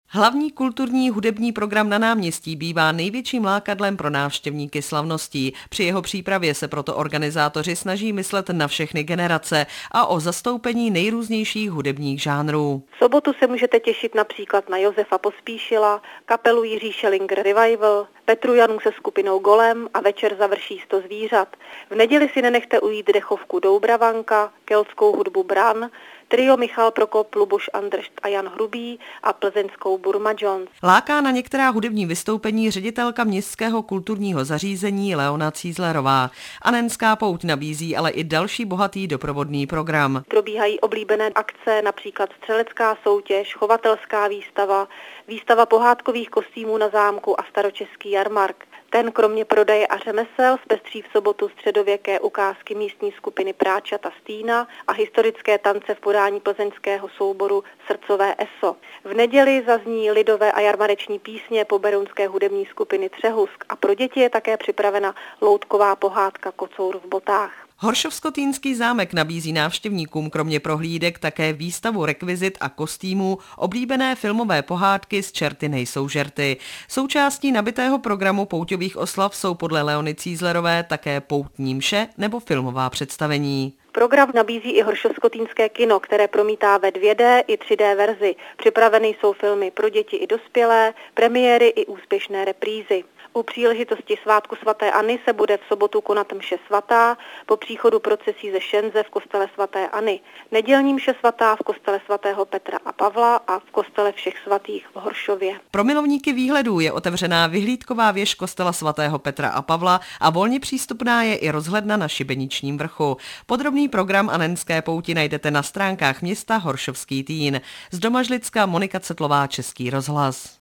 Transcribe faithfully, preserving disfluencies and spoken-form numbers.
Hlavní kulturní hudební program na náměstí bývá největším lákadlem pro návštěvníky slavností. Při jeho přípravě se proto organizátoři snaží myslet na všechny generace a o zastoupení nejrůznějších hudebních žánrů. V sobotu se můžete těšit například na Josefa Pospíšila, kapelu Jiří Schellinger Revival, Petru Janu se skupinou Golem a večer završí sto zvířat. V neděli si nenechte ujít dechovku Doubravanka, keltskou hudbu Bran, trio Michal Prokop, Luboš Andršt a Jan Hrubý a plzeňskou Burma Jones. Láká na některá hudební vystoupení ředitelka městského kulturního zařízení Leona Cízlerová. Anenská pouť nabízí ale i další bohatý doprovodný program. Probíhají oblíbené akce, například střelecká soutěž, chovatelská výstava, výstava pohádkových kostýmů na zámku a staročeský jarmark. Ten kromě prodeje a řemesel zpestří v sobotu středověké ukázky místní skupiny Práčata Stýna a historické tance v podání plzeňského souboru Srdcové eso. V neděli zazní lidové a jarmareční písně poberounské hudební skupiny Třehusk a pro děti je také připravena loutková pohádka Kocour v botách. Horšovskotýnský zámek nabízí návštěvníkům kromě prohlídek také výstavu rekvizit a kostýmů, oblíbené filmové pohádky Z čerty nejsou žerty. Součástí nabitého programu pouťových oslav jsou podle Leony Cízlerové také poutní mše nebo filmová představení. Program nabízí i Horšovskotýnské kino, které promítá ve dvě dé i tři dé verzi. Připraveny jsou filmy pro děti i dospělé, premiéry i úspěšné reprízy. U příležitosti svátku svaté Anny se bude v sobotu konat mše svatá po příchodu procesí ze Šenze v kostele svaté Anny. Nedělní mše svatá v kostele svatého Petra a Pavla a v kostele všech svatých v Horšově. Pro milovníky výhledů je otevřená vyhlídková věž kostela svatého Petra a Pavla a volně přístupná je i rozhledna na Šibeničním vrchu. Podrobný program Anenské pouti najdete na stránkách města Horšovský Týn. Z Domažlicka Monika Cetlová, Český rozhlas.